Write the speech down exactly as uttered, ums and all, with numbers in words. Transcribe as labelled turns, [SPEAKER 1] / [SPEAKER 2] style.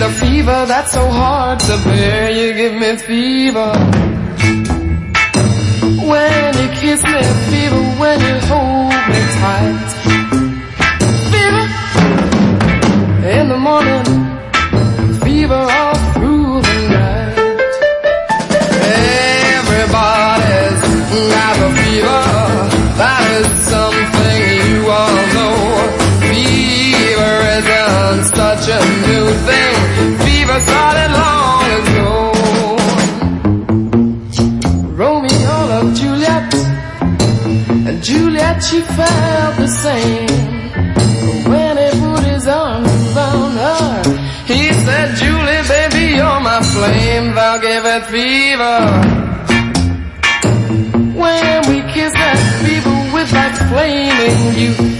[SPEAKER 1] a fever that's so hard to bear. You give me fever when you kiss me, fever when you hold me tight, fever in the morning, fever all through the night. Everybody's got a fever, that is something you all know. Fever isn't such a new thing, fever started long ago. Romeo loved Juliet, and Juliet, she felt the same. When he put his arms around her, he said, Julie, baby, you're my flame, thou gave it fever. When we kiss that fever with that flaming youth,